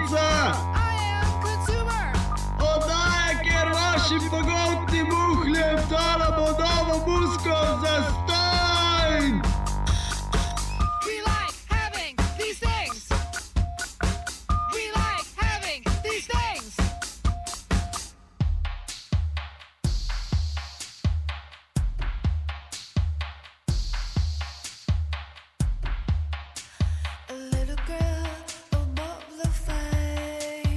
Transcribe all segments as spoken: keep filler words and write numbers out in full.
pizza! I am consumer. Oddaja, ker vaši pogoltni muhlje vtalamo novo musko za stojn! We like having these things. We like having these things. A little girl above the fire.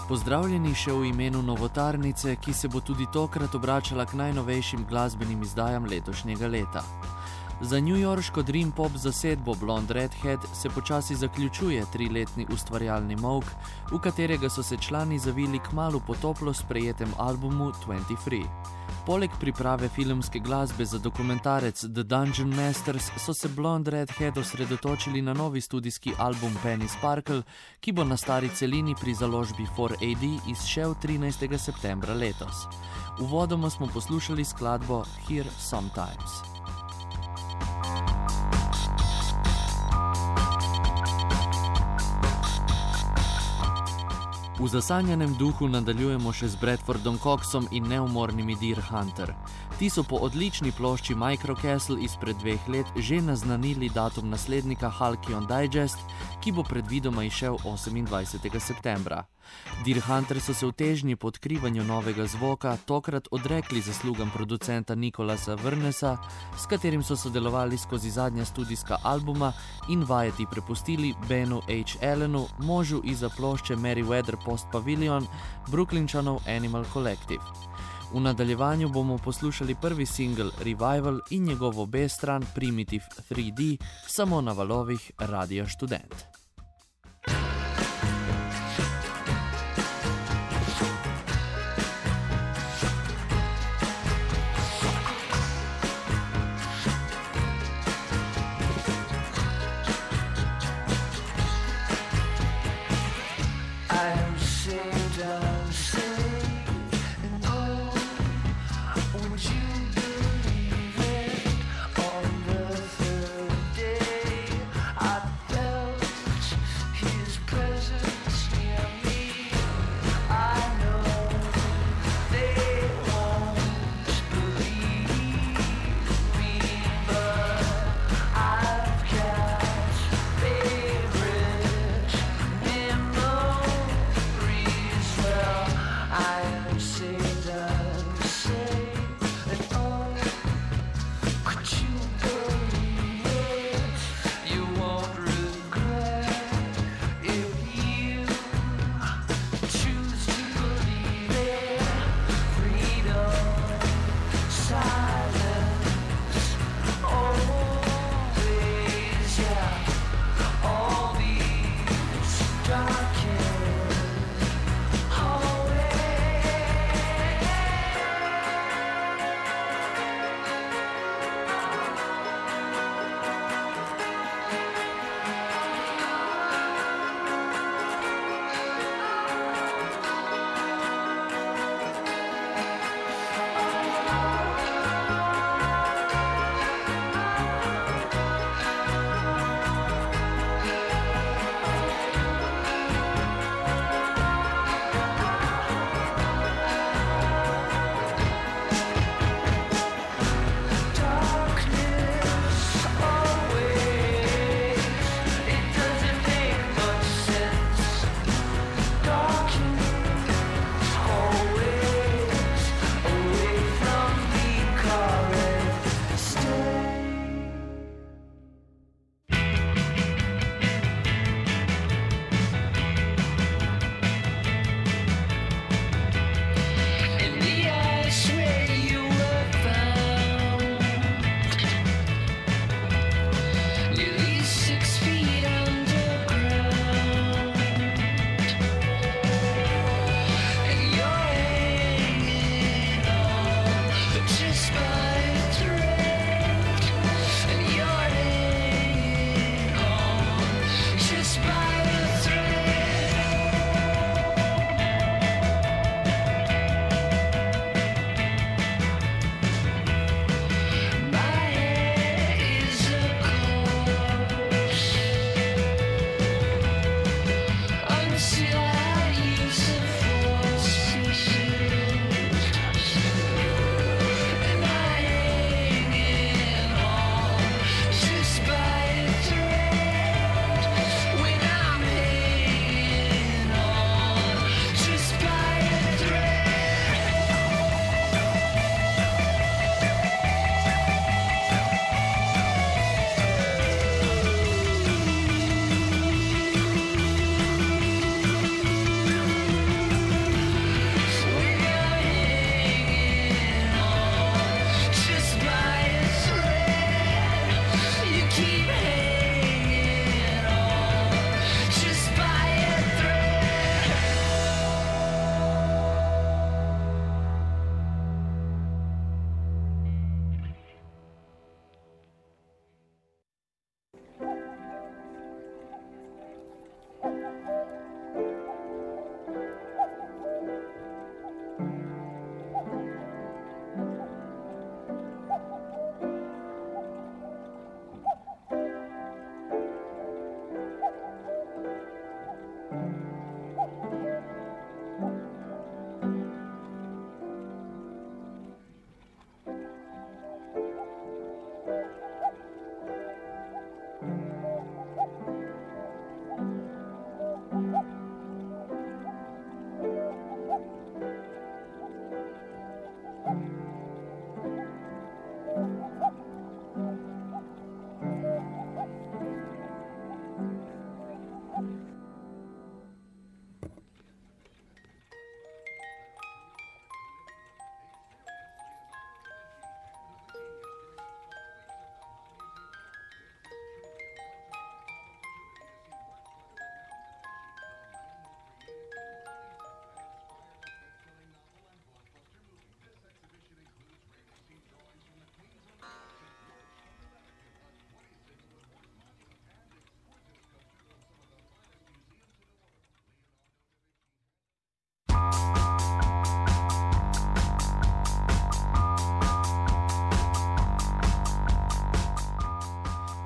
Pozdravljeni še v imenu Novotarnice, ki se bo tudi tokrat obračala k najnovejšim glasbenim izdajam letošnjega leta. Za newyorško dream pop zasedbo Blonde Redhead se počasi zaključuje triletni ustvarjalni molk, v katerega so se člani zavili kmalu po toplo sprejetem albumu dvajset tri. Poleg priprave filmske glasbe za dokumentarec The Dungeon Masters so se Blonde Redhead osredotočili na novi studijski album Penny Sparkle, ki bo na stari celini pri založbi four A D izšel trinajstega septembra letos. Uvodoma smo poslušali skladbo Here Sometimes. V zasanjanem duhu nadaljujemo še z Bradfordom Coxom in neumornimi Deer Hunter. Ti so po odlični plošči Microcastle izpred dveh let že naznanili datum naslednika Halcyon Digest, ki bo predvidoma izšel osemindvajsetega septembra. Deer Hunter so se v težnji po odkrivanju novega zvoka tokrat odrekli zaslugam producenta Nicolasa Vernesa, s katerim so sodelovali skozi zadnja studijska albuma, in vajeti prepustili Benu H. Allenu, možu iza plošče Merriweather Post Pavilion, Brooklynčanov Animal Collective. V nadaljevanju bomo poslušali prvi singl Revival in njegovo B-stran Primitive tri D, samo na valovih Radia Študent.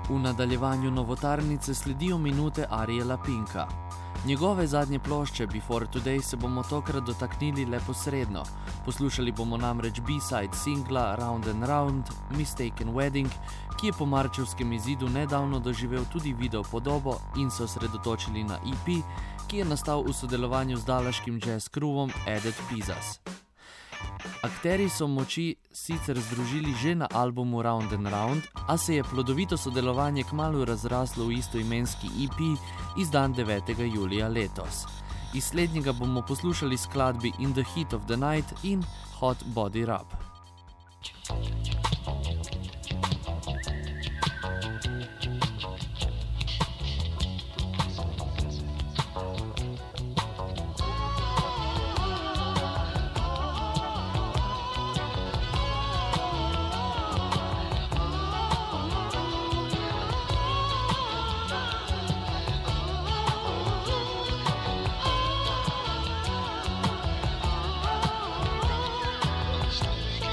V nadaljevanju novotarnice sledijo minute Ariela Pinka. Njegove zadnje plošče Before Today se bomo tokrat dotaknili le posredno. Poslušali bomo namreč B-side singla Round and Round, Mistaken Wedding, ki je po marčevskem izidu nedavno doživel tudi video podobo in se osredotočili na E P, ki je nastal v sodelovanju z dalaškim jazz crewom Added Pizzas. Akteri so moči sicer združili že na albumu Round and Round, a se je plodovito sodelovanje kmalu razraslo v istoimenski E P, izdan devetega julija letos. Iz slednjega bomo poslušali skladbi In the Heat of the Night in Hot Body Rub. Stay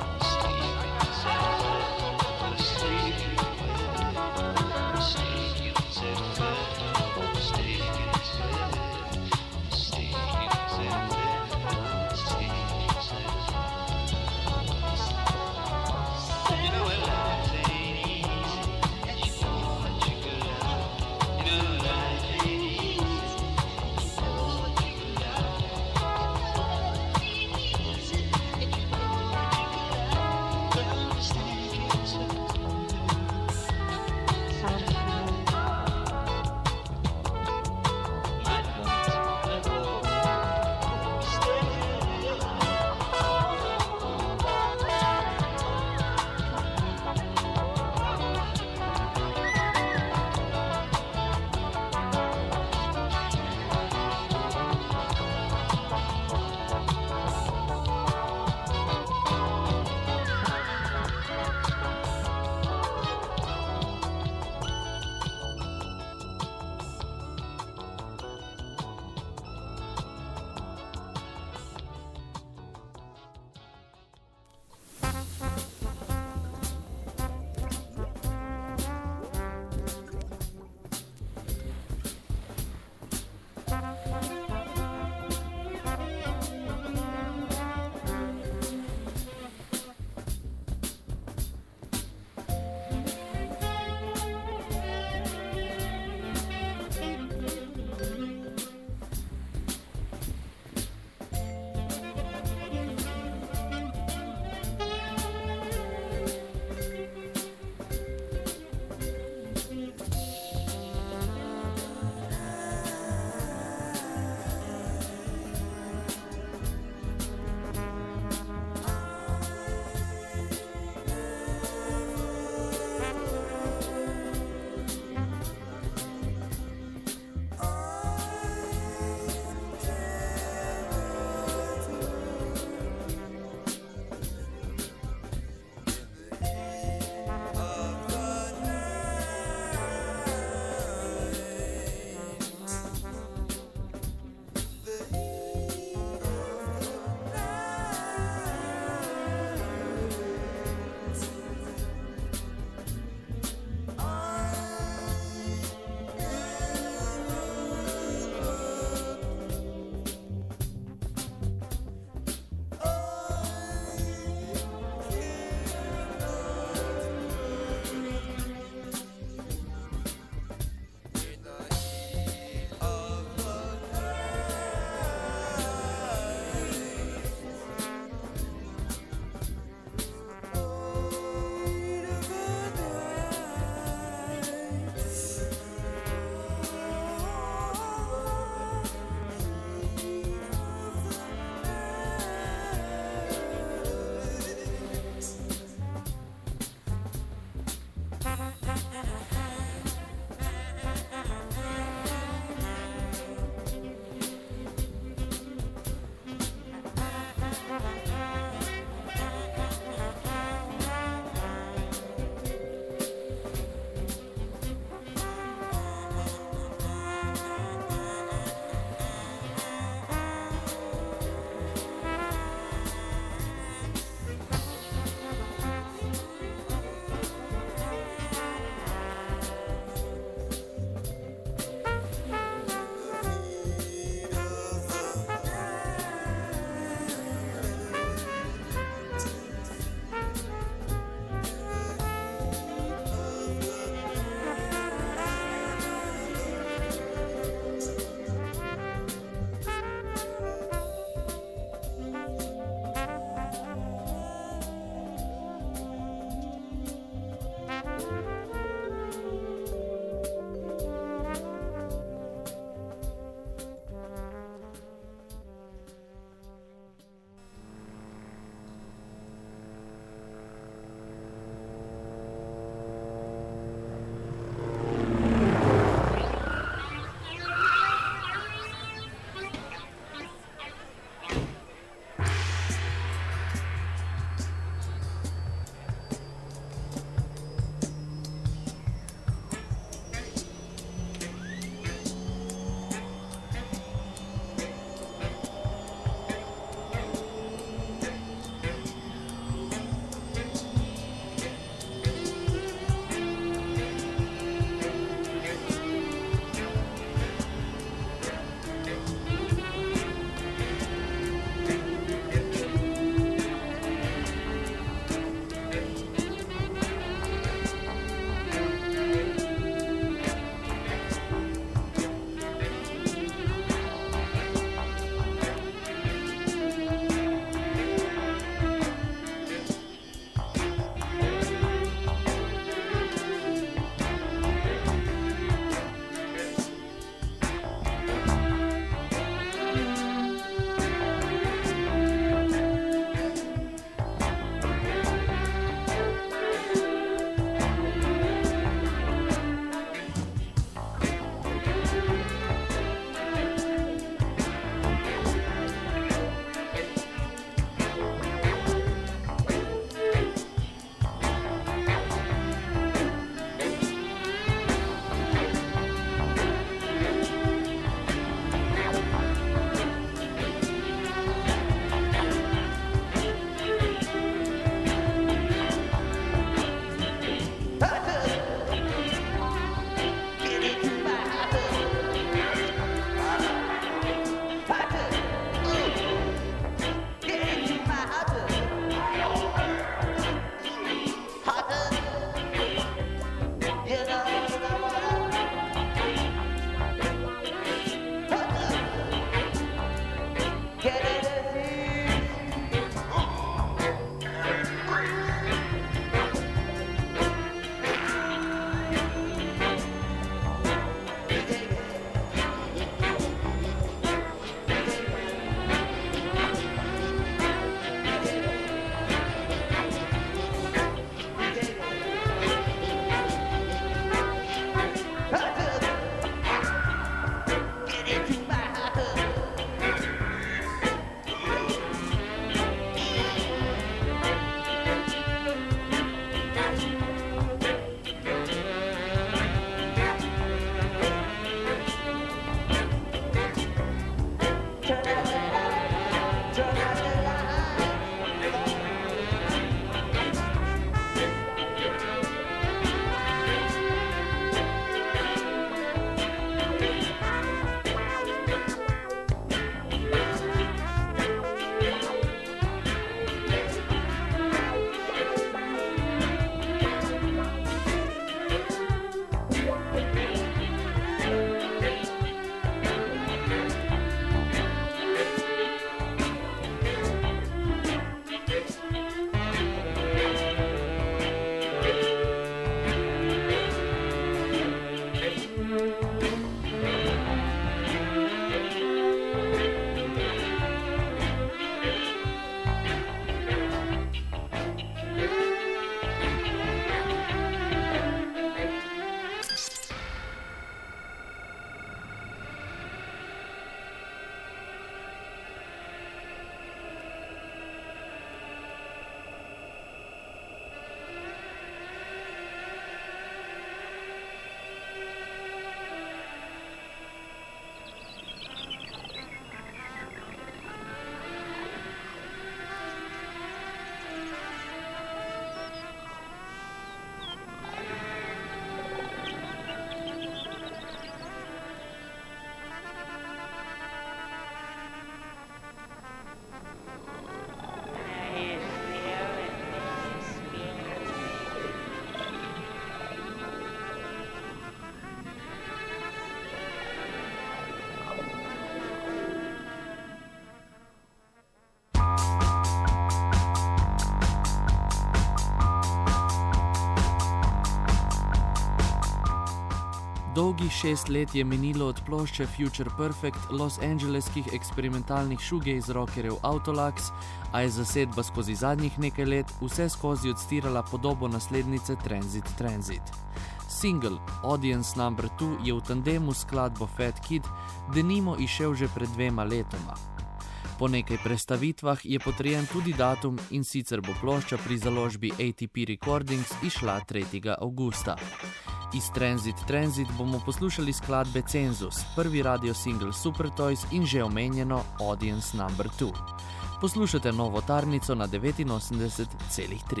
Dolgih šest let je minilo od plošče Future Perfect Los Angeleskih eksperimentalnih shoegaze rockerjev Autolux, a je zasedba skozi zadnjih nekaj let vse skozi odstirala podobo naslednice Transit Transit. Single Audience number two je v tandemu s skladbo Fat Kid denimo izšel že pred dvema letoma. Po nekaj prestavitvah je potrjen tudi datum, in sicer bo plošča pri založbi A T P Recordings izšla tretjega avgusta. Iz Transit Transit bomo poslušali skladbe Census, prvi radio single Super Toys in že omenjeno Audience number two. Poslušate Novo Tarnico na devetinosemdeset celih tri.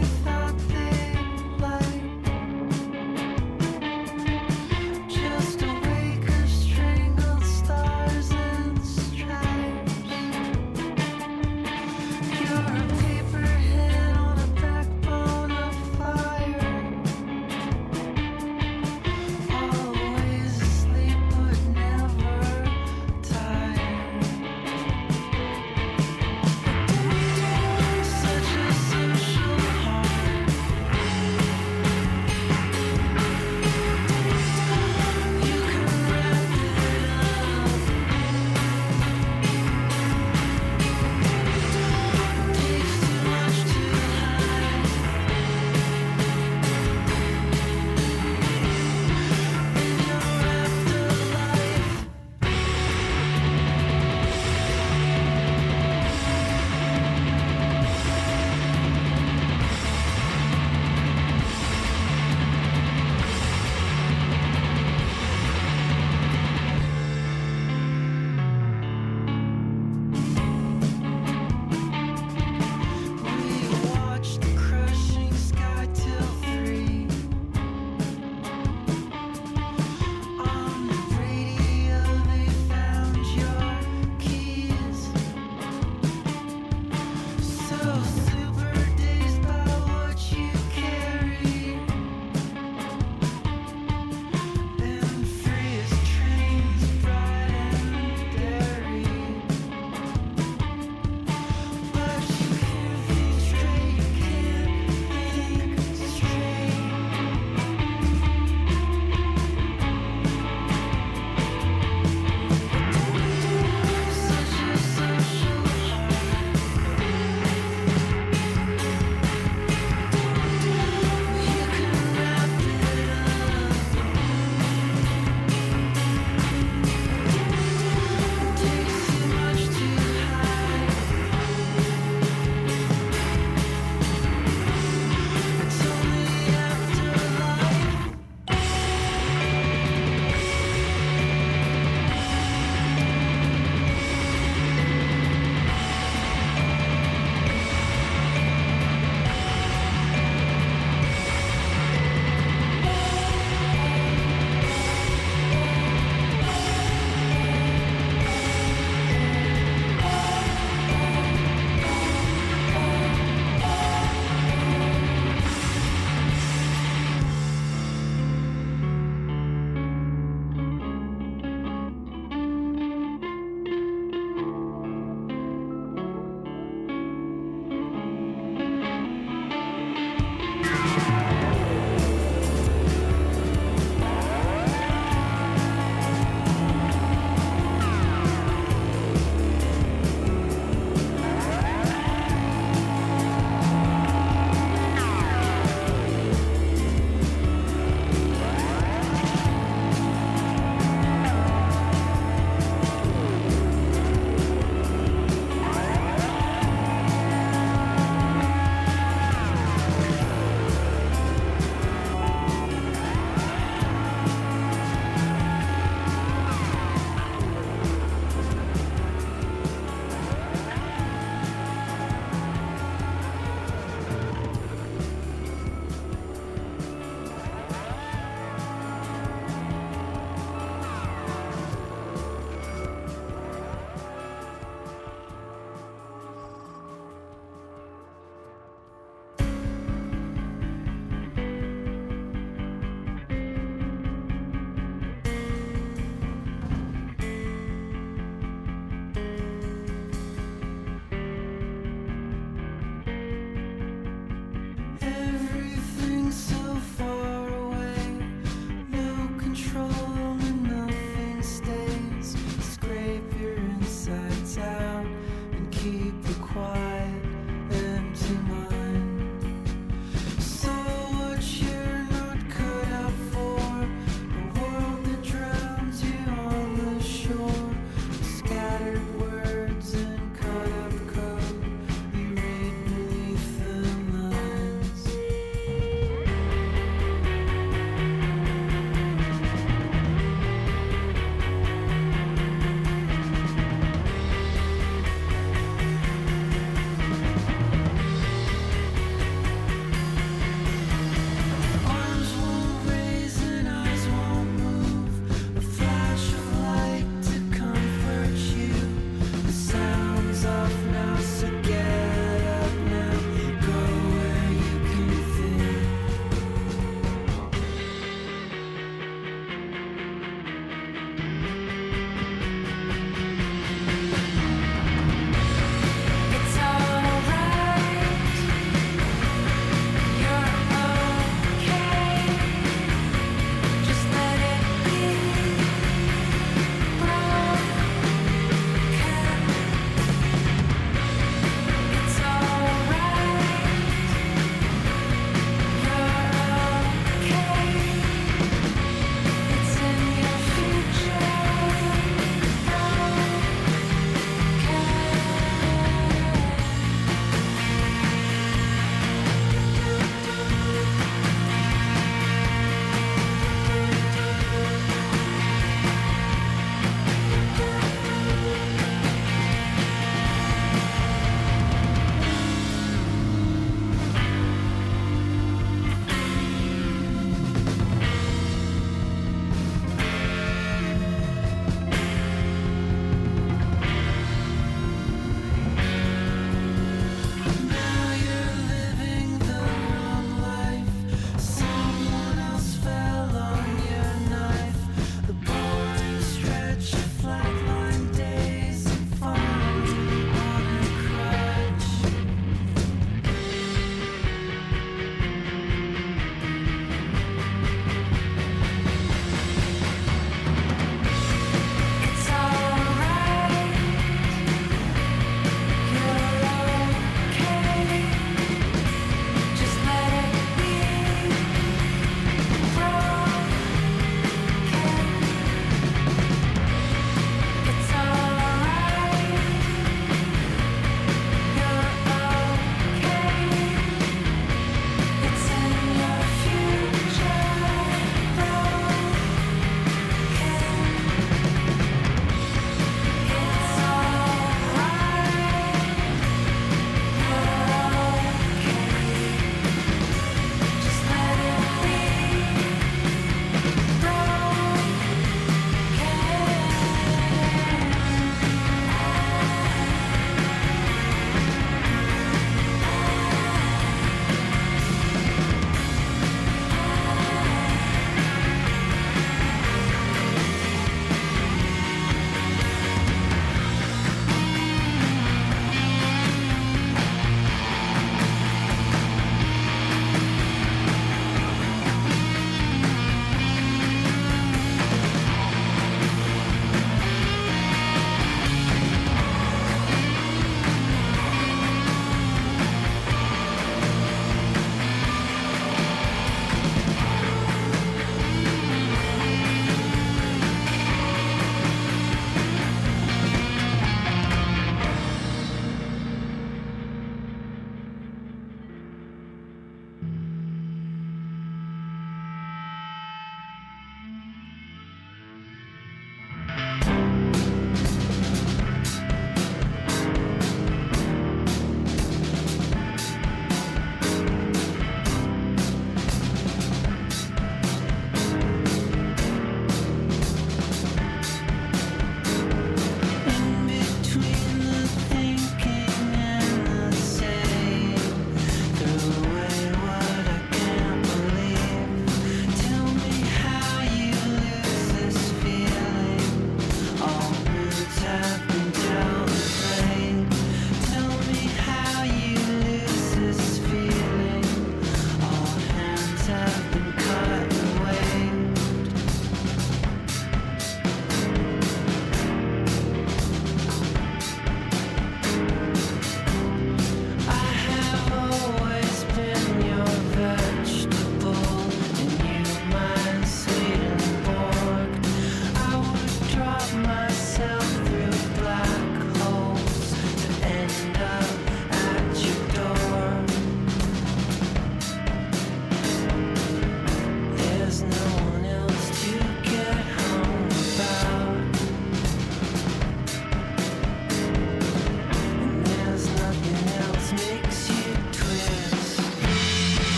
Just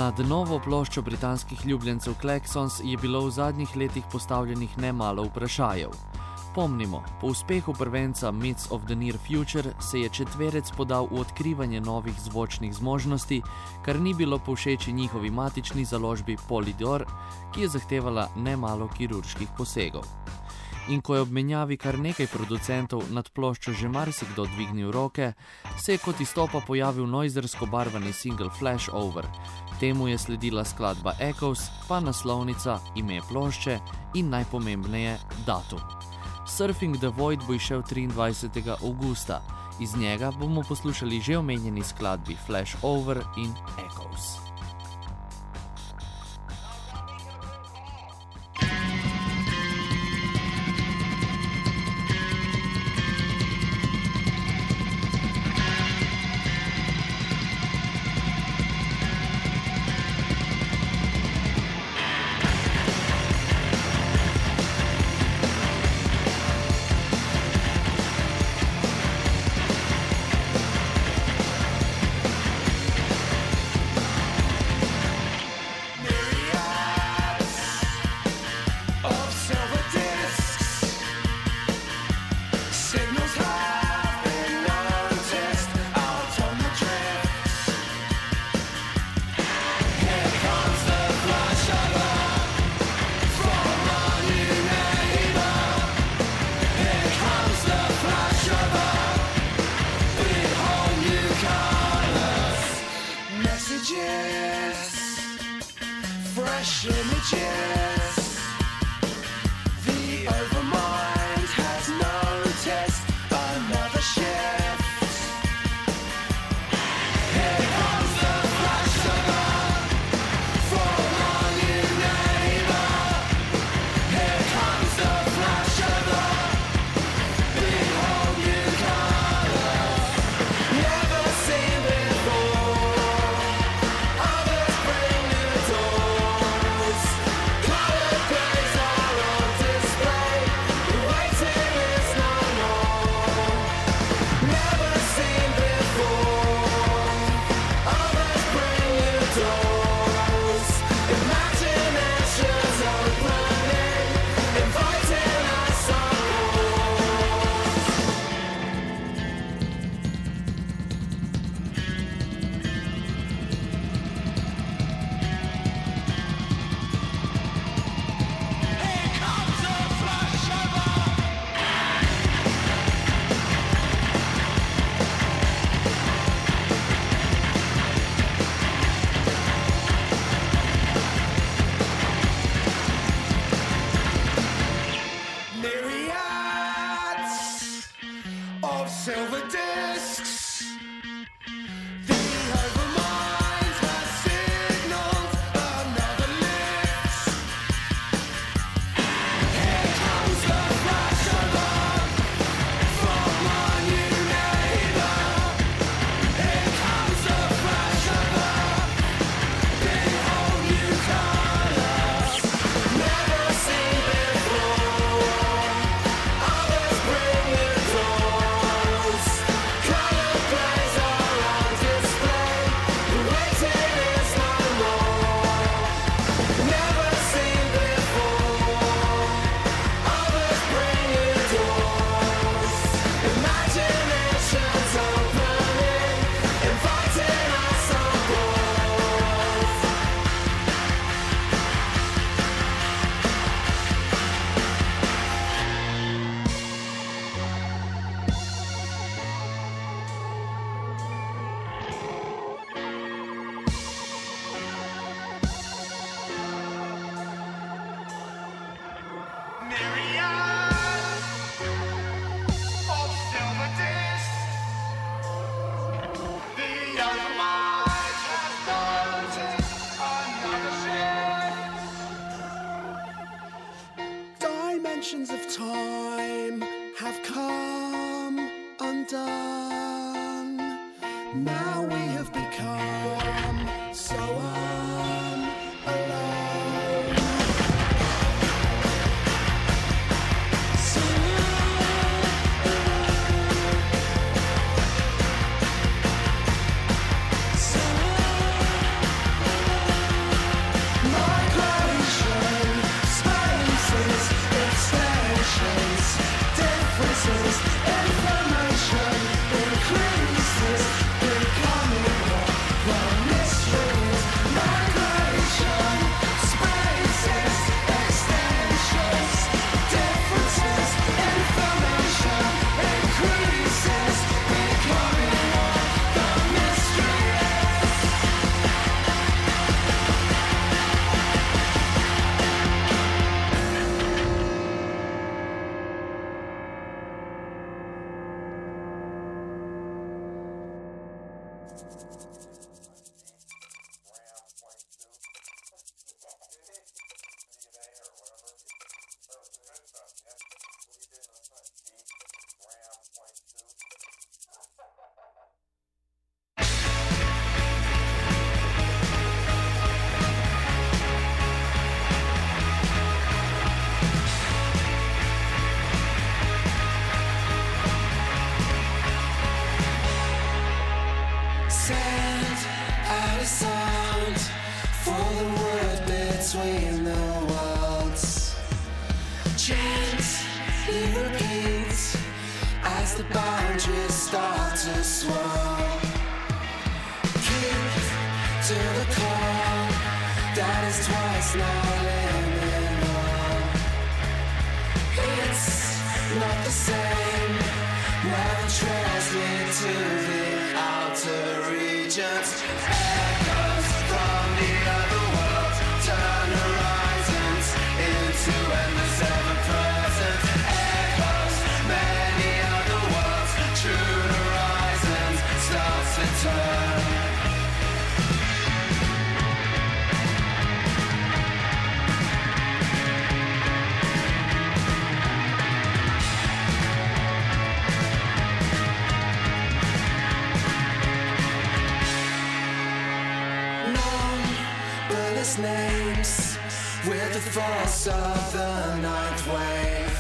Nad novo ploščo britanskih ljubljencev Klaxons je bilo v zadnjih letih postavljenih nemalo vprašajev. Pomnimo, po uspehu prvenca Myths of the Near Future se je četverec podal v odkrivanje novih zvočnih zmožnosti, kar ni bilo povšeči njihovi matični založbi Polydor, ki je zahtevala nemalo kirurških posegov. In ko je ob menjavi kar nekaj producentov nad ploščo že marsikdo dvignil roke, se je kot izstopa pojavil noizersko barvani single Flash Over. Temu je sledila skladba Echoes, pa naslovnica, ime plošče in najpomembneje datum. Surfing the Void bo izšel triindvajsetega avgusta. Iz njega bomo poslušali že omenjeni skladbi Flash Over in Echoes. Fresh images. The overmind has noticed another shift. Here comes the flash of from our new neighbor. Here comes the flash of behold new colors never seen before. Others bring new doors. Colored plays are on display. The waiting is no more. Never seen before. Others bring new doors. Imaginations opening, inviting us on board. Here comes a flash of myriads of silver discs. The overmind has signaled another lift. Here comes the flash of from our new neighbor. Here comes the flash of behold new colors never seen before. Others bring new doors. Colored plays are on display. The waiting is no more. Never seen before. Others bring new doors. Imaginations opening, inviting us on board. Myriads of silver discs. The overmind has noticed another shift. Dimensions of time have come undone. Now we have become so unalone. So so Send out a sound for the word between the worlds. Gently repeat as the boundaries start to swirl. Keep to the call that is twice now liminal. It's not the same. Now the trails lead to the outer regions. Echoes from the other world turn horizons into endless ever-present. Echoes, many other worlds, true horizons starts to turn. Names with the force of the ninth wave.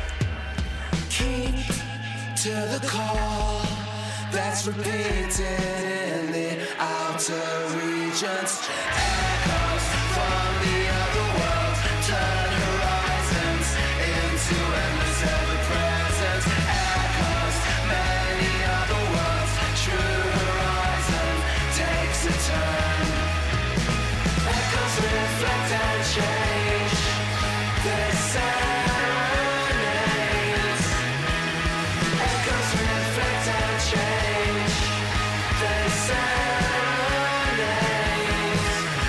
Keep to the call that's repeated in the outer regions. Echoes from the other world turn horizons into endless ever-present. Echoes, many other worlds, true horizon takes a turn. Echoes reflect and change their serenades. Echoes reflect and change their serenades.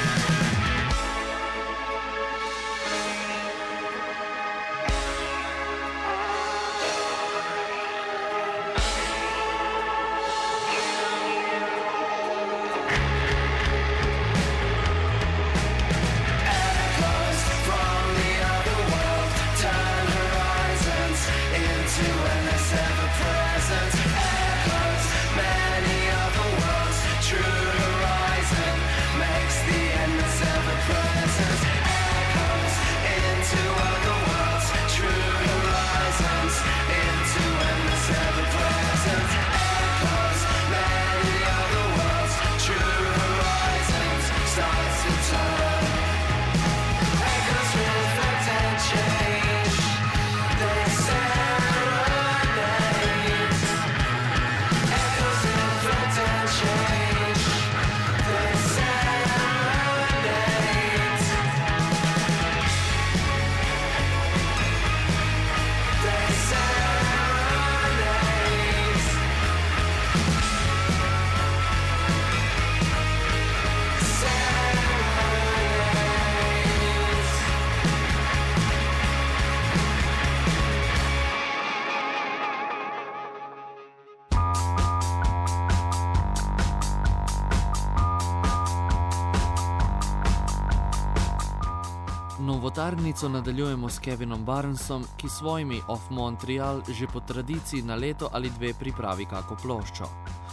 Novotarnico nadaljujemo s Kevinom Barnesom, ki s svojimi Off Montreal že po tradiciji na leto ali dve pripravi kako ploščo.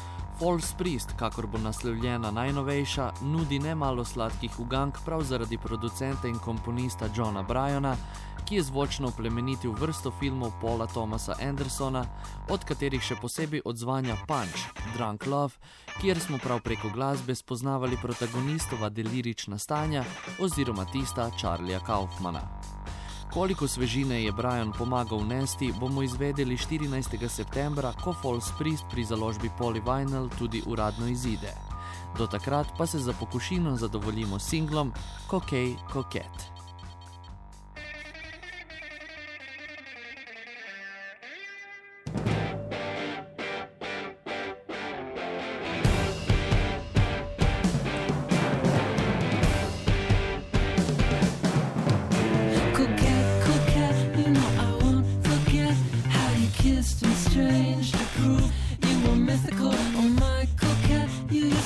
False Priest, kakor bo naslovljena najnovejša, nudi nemalo sladkih ugank prav zaradi producenta in komponista Johna Bryana, ki je zvočno plemenitil vrsto filmov Paula Thomasa Andersona, od katerih še posebej odzvanja Punch, Drunk Love, kjer smo prav preko glasbe spoznavali protagonistova delirična stanja oziroma tista Charlieja Kaufmana. Koliko svežine je Bryan pomagal vnesti, bomo izvedeli štirinajstega septembra, ko False Priest pri založbi Polyvinyl tudi uradno izide. Do takrat pa se za pokušino zadovoljimo s singlom Coquet Coquette. Strange to prove you were mythical. Oh my coquette, you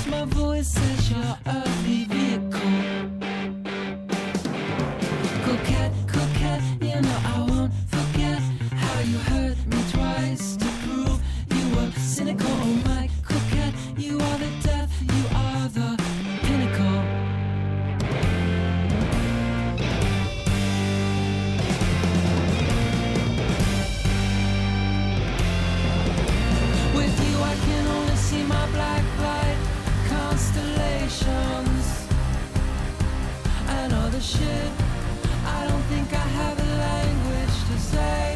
shit. I don't think I have the language to say.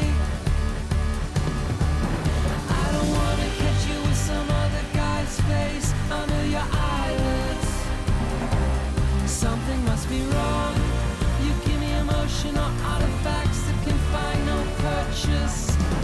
I don't wanna catch you with some other guy's face under your eyelids. Something must be wrong. You give me emotional artifacts that can find no purchase.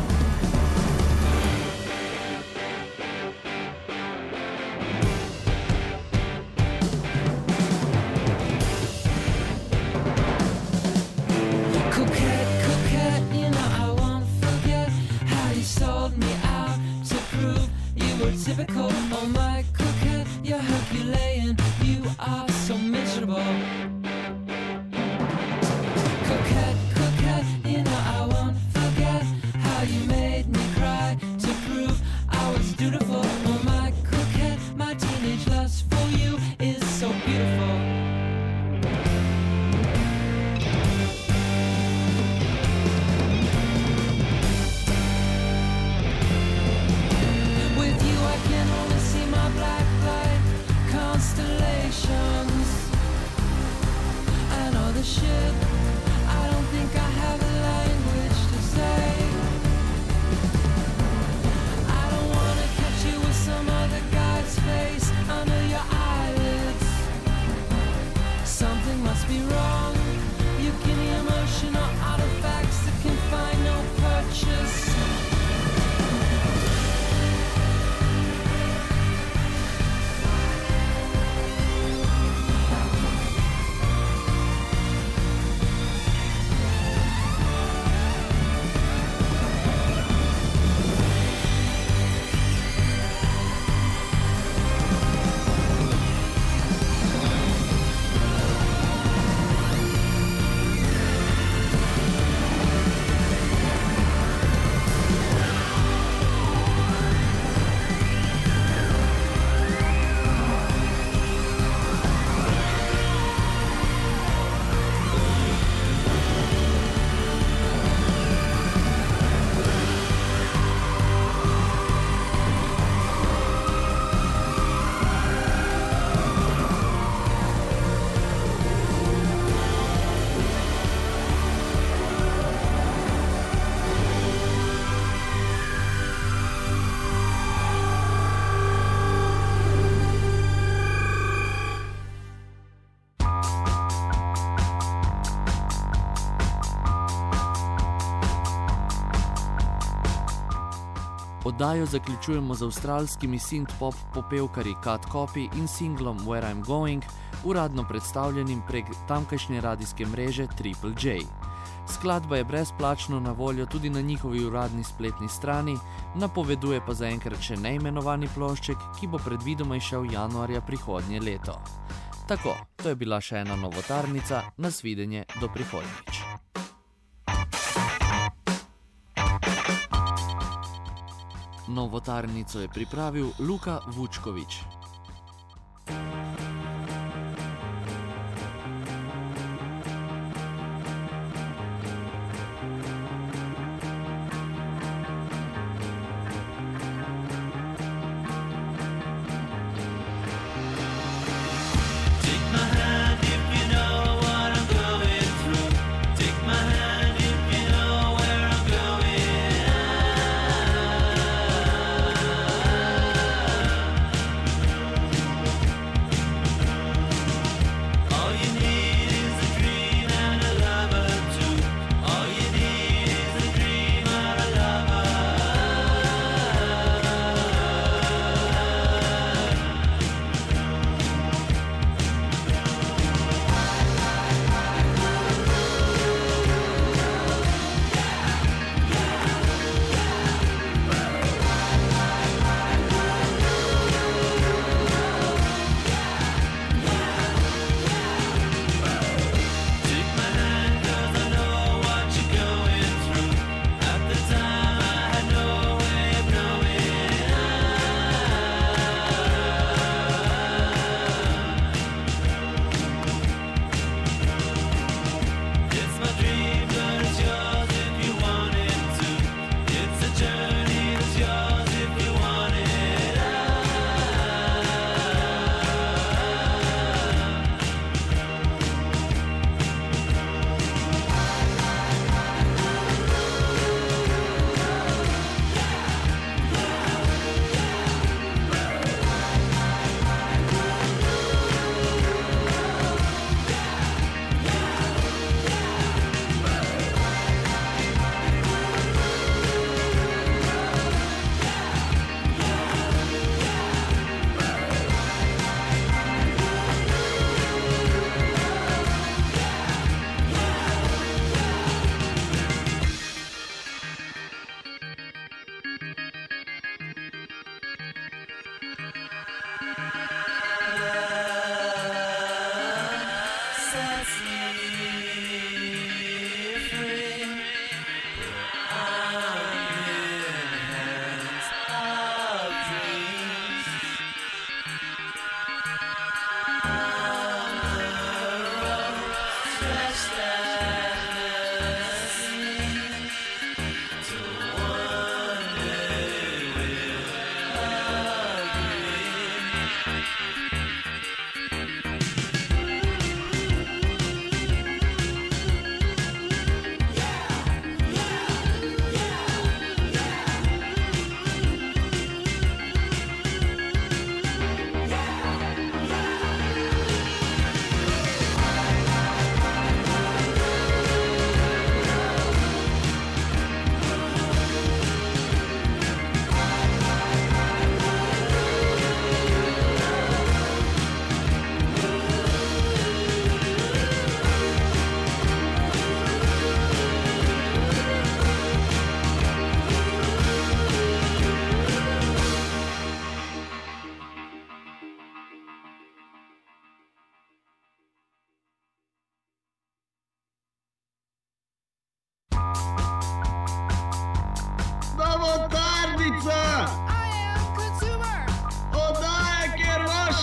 Coquette, coquette, you know I won't forget how you sold me out to prove you were typical. Oh my coquette, you're Herculean, you are so miserable. Coquette, coquette, you know I won't forget how you made me cry to prove I was dutiful. Oh my coquette, my teenage lust for you is so beautiful. With you I can only see my black light constellations and all the shit I don't think I have the language to say. I don't wanna catch you with some other guy's face under your eyelids. Something must be wrong. You give me emotional artifacts that can find no purchase. Oddajo zaključujemo z avstralskimi synth-pop popevkarji Cut Copy in singlom Where I'm Going, uradno predstavljenim prek tamkajšnje radijske mreže Triple J. Skladba je brezplačno na voljo tudi na njihovi uradni spletni strani, napoveduje pa zaenkrat še neimenovani plošček, ki bo predvidoma izšel januarja prihodnje leto. Tako, to je bila še ena novotarnica, nasvidenje do prihodnjič. Novotarnico je pripravil Luka Vučković. Take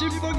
vaši